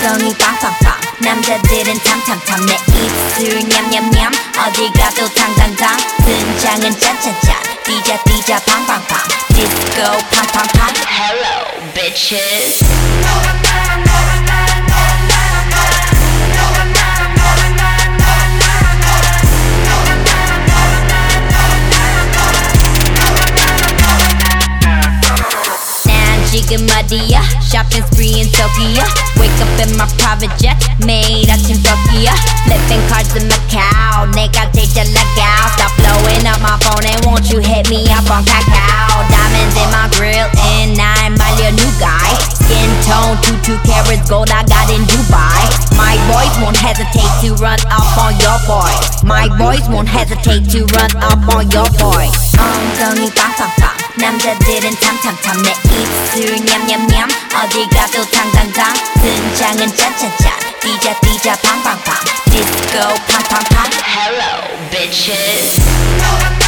엉덩이 빵빵빵 남자들은 탐탐탐 내 입술 냠냠냠 어디 가도 탕탕탕 등장은 짠짠짠 뛰자 팡팡팡 디스코 팡팡팡 Hello bitches 지금 어디야? Shopping spree in Tokyo Wake up in my private jet 매일 아침 덕이야 Flipping cards in Macau 내가 제일 잘 나가 Stop blowing up my phone and won't you hit me up on Kakao Diamonds in my grill and 날 말려 new guy Skin tone 22 carats gold I got in Dubai My boys won't hesitate to run up on your boy My boys won't hesitate to run up on your boy 엉덩이 빵빵빵 남자들은 탐탐탐 내 입술 냠냠냠 어디 가도 탕탕탕 등장은 짠짠짠 뛰자 팡팡팡 디스코 팡팡팡 Hello bitches